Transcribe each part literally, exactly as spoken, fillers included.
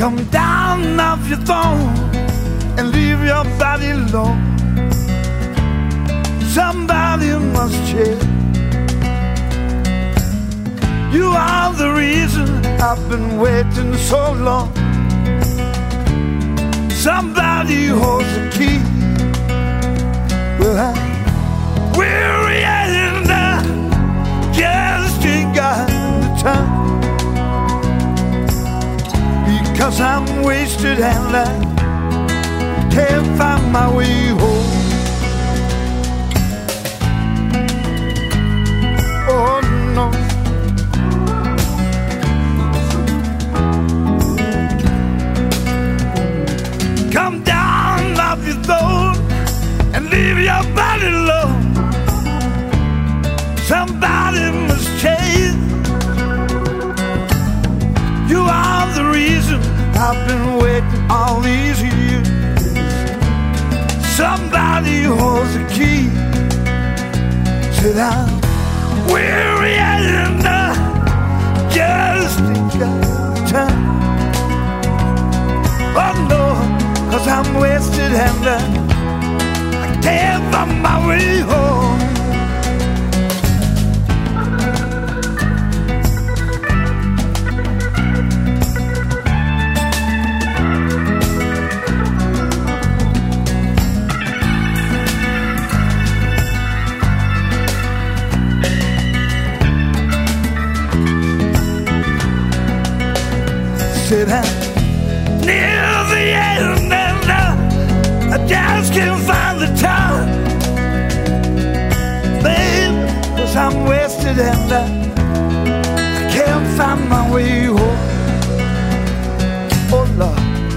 Come down off your throne and leave your body alone. Somebody must change. You are the reason I've been waiting so long. Somebody holds the key. Well, I'm weary and I just ain't got the time, because I'm wasted and I can't find my way home. Oh no. Come down off your throne and leave your body alone. Somebody must change. You are the reason I've been waiting all these years. Somebody holds the key. Said I'm weary and I just ain't got time. Oh no, 'cause I'm wasted and I, I can't find my way home. I'm near the end and I, I just can't find the time, babe, 'cause I'm wasted and I, I can't find my way home. Oh Lord.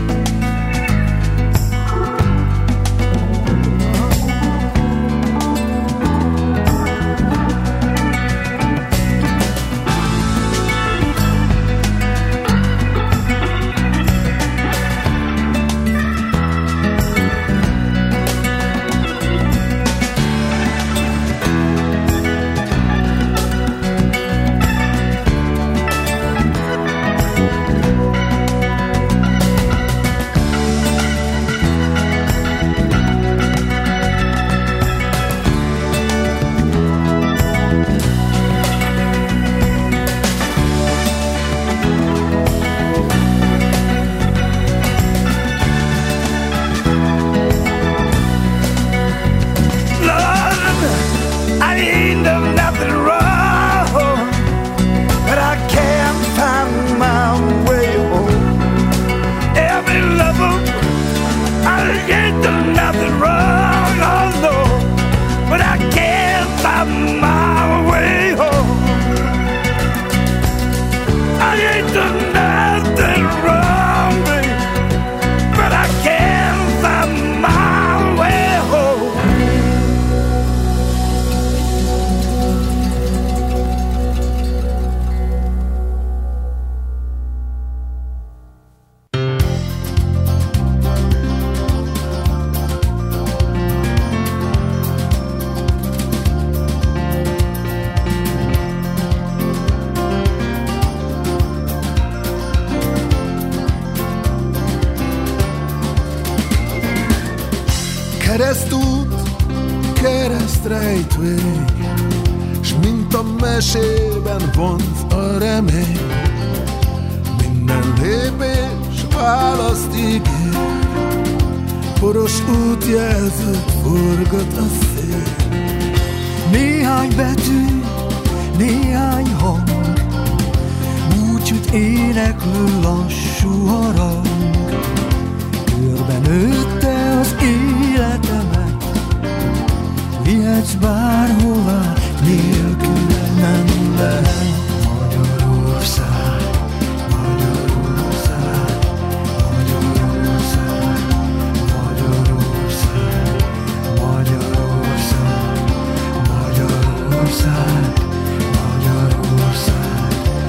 Keresztút, keresztrejtvény, s mint a mesében vonz a remény. Minden lépés választ ígér, poros útjelzőt forgat a szél. Néhány betű, néhány hang, búcsút éneklő lassú harang. Körben nőtte az életemet, vihetsz bárhová, nélküle nem lehet. Magyarország, Magyarország, Magyarország, Magyarország, Magyarország, Magyarország, Magyarország,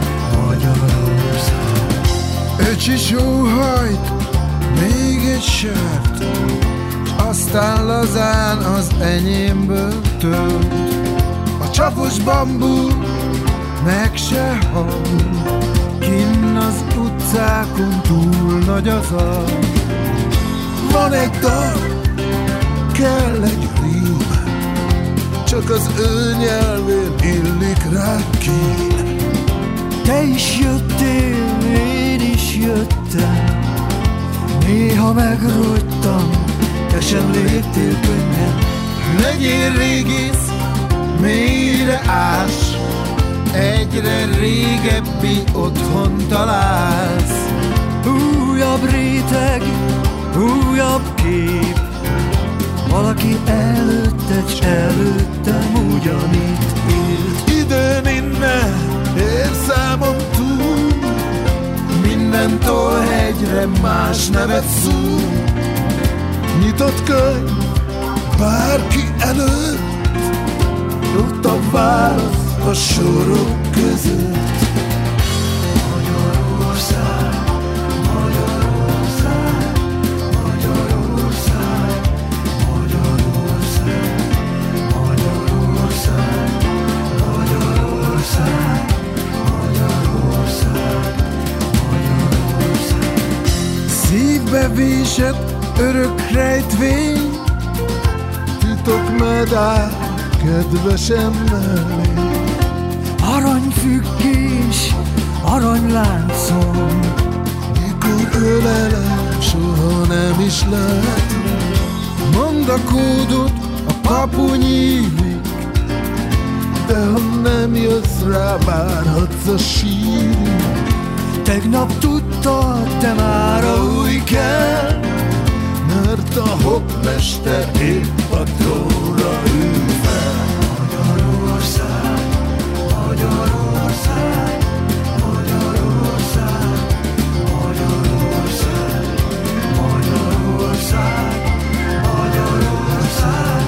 Magyarország. Öcsi sóhajt, még egy sört, s aztán lazán az enyémből tölt. A csapos bambú meg se hal, kinn az utcákon túl nagy a zavar. Van egy dal, kell egy rím, csak az ő nyelvén illik rá kín. Te is jöttél, én is jöttem, néha megrogytam, te sem léptél könnyen. Legyél régész, mélyre ás, egyre régebbi otthon találsz. Újabb réteg, újabb kép, valaki előtted s előttem ugyanitt élt. Időn innen ér számon túl, minden tollhegyre más nevet szól. Nyitott könyv bárki előtt, ott a válasz a sorok között. Magyarország, Magyarország, Magyarország, Magyarország, Magyarország, Magyarország, Magyarország, Magyarország. Szívbe vésett örök rejtvény, titok medál kedvesem mellé. Aranyfüggés, aranyláncom, Mikor ölelem, soha nem is látom. Mondd a kódot, a kapu nyílik, de ha nem jössz rá, várhatsz a sírig. tegnap tudtad, te már új kell, mert a hoppmester épp a trónra ül fel. Magyarország, Magyarország, Magyarország, Magyarország, Magyarország, Magyarország,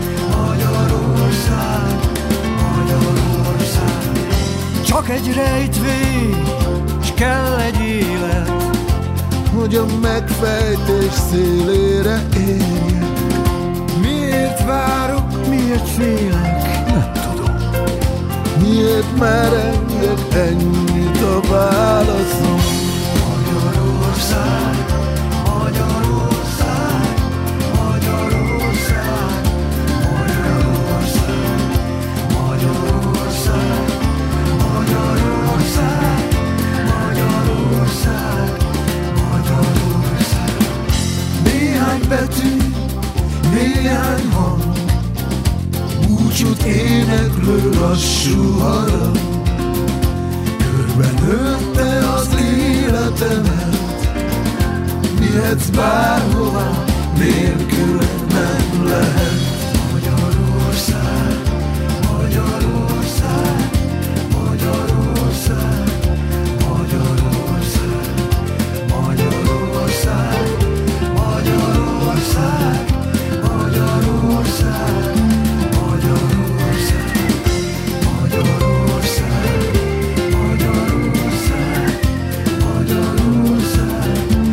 Magyarország, Magyarország. Csak egy rejtvény, s kell egy élet, hogy a megfejtés szélére érjek. Miért várok, miért félek? nem tudom. Miért merengek ennyit a válaszom? Magyarország, Magyarország, Magyarország, Magyarország, Magyarország, Magyarország, Magyarország, Magyarország. Néhány betű, néhány hang, búcsút éneklő lassú harang, körben nőtte az életemet, vihetsz bárhová, nélküled nem lehet. Magyarország, Magyarország, Magyarország, Magyarország, Magyarország, Magyarország, Magyarország, Magyarország, Magyarország, Magyarország, Magyarország,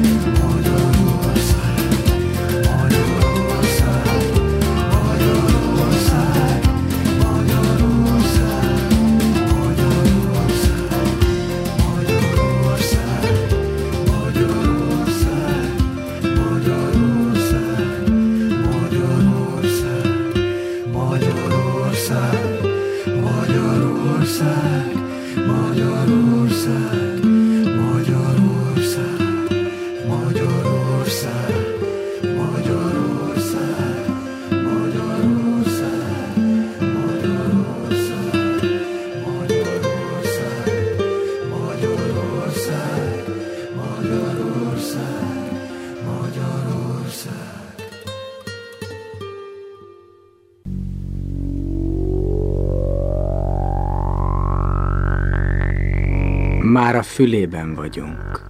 Már a fülében vagyunk.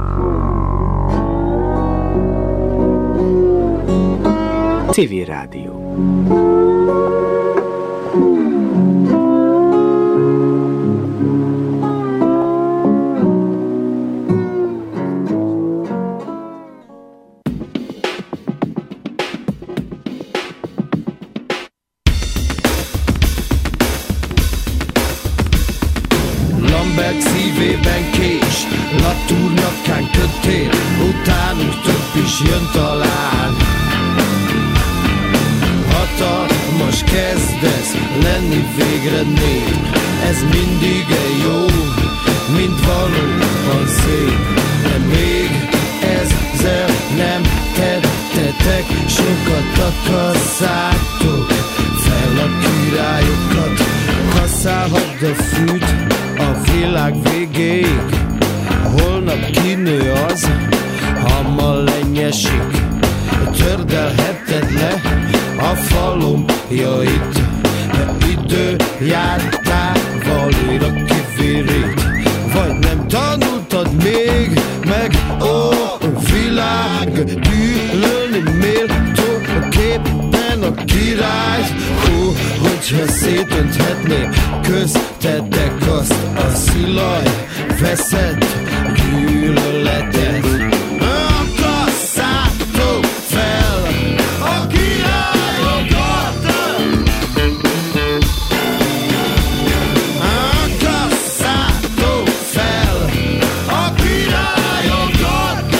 Civil Rádió. Lambert szívében kés, Latour nyakán kötél, is jön talán. Hatalmas kezdesz lenni végre nép, ez mindig egy jó, mint valóban szép. De még ezzel nem tettetek, sokat akasszátok fel a királyokat. Használhadd a fűt a világ végéig, holnap kinő az, ha ma lenyesik. Tördelheted le a falomjait, idő jártával újra kivérít. Vagy nem tanultad még meg, ó, világ, gyűlölni méltó képen a királyt. Ó, hogyha szétönthetné köztetek azt a szilaj veszett gyűlöletet. Akasszátok fel a királyokat, akasszátok fel a királyokat.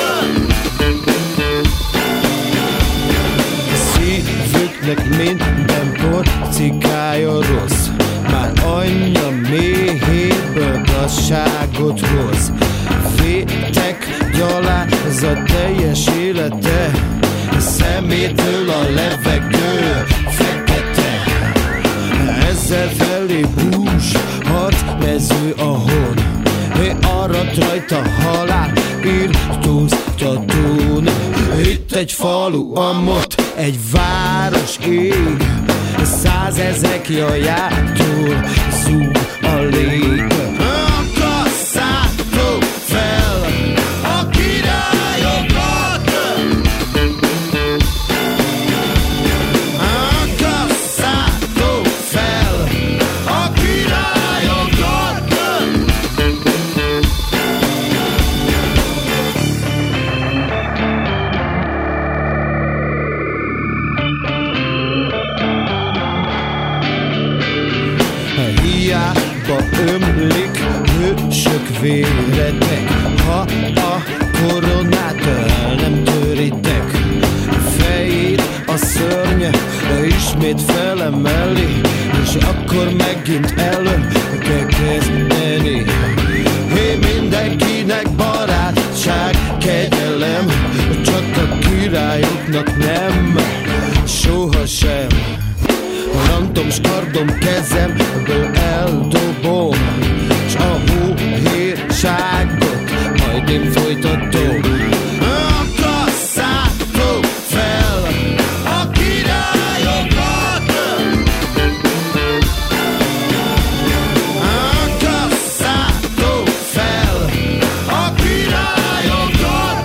Szívüknek minden porcikája rossz, már anyja méhéből gazságot hoz. Vétek gyalázat teljes élete, szemétől a levegő fekete. Ezzel felé bús, hat mező a hon, arat rajta halál, írtóztatón. Itt egy falu, amott egy város ég, százezrek jajától zúg a lég. Akasszátok fel a királyokat, akasszátok fel a királyokat. Hiába ömlik hősök véretek, ha a koronát el nem töritek. Fejét a szörny ismét felemeli, és akkor megint elő kell kezdeni. Hé, mindenkinek barátság, kegyelem, csak a királyoknak nem, sohasem. Rantom, s kardom kezemből eldobom, s a hóhérságot majd én folytatom. Akasszátok fel a királyokat, akasszátok fel a királyokat,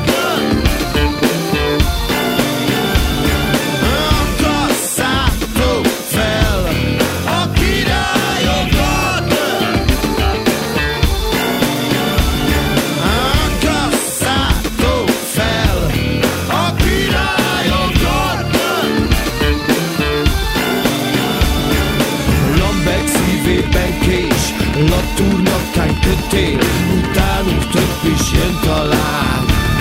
akasszátok fel a királyokat, akasszátok fel a királyokat. Lambek szívében kés, latúrnyakán kötél, utánunk több is jön talán.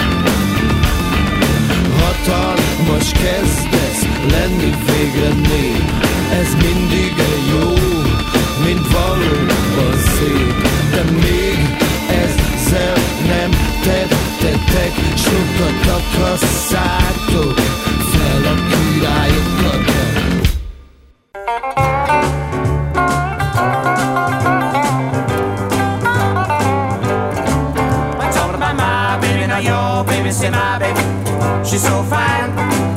Hatalmas kezdesz lenni végre nép, ez mindig egy jó, mint valóban szép. De még ezzel nem tettetek, sokat akasszátok fel a királyokat. I told about my baby, now your baby, say my baby, she's so fine.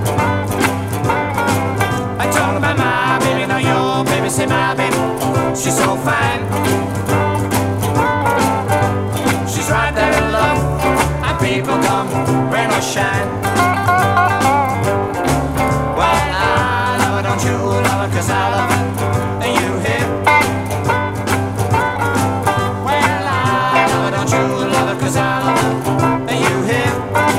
I told about my baby, now your baby, say my baby, she's so fine. She's right there in love, and people come, rain or shine. Well, I love her, don't you love her, 'cause I love her, and you hear. Well, I love her, don't you love her, 'cause I love her, and you hear.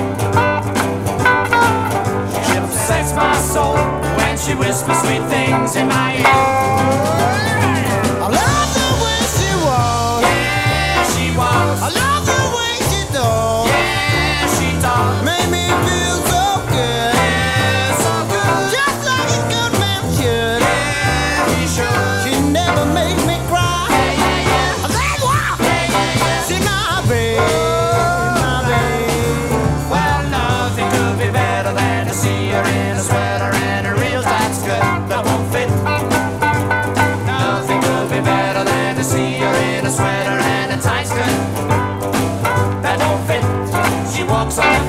She upsets my soul when she whispers sweet things in my ear. I love the way she walks. Yeah, she walks. I love the way she talks. Yeah, she talks. Make me feel so box.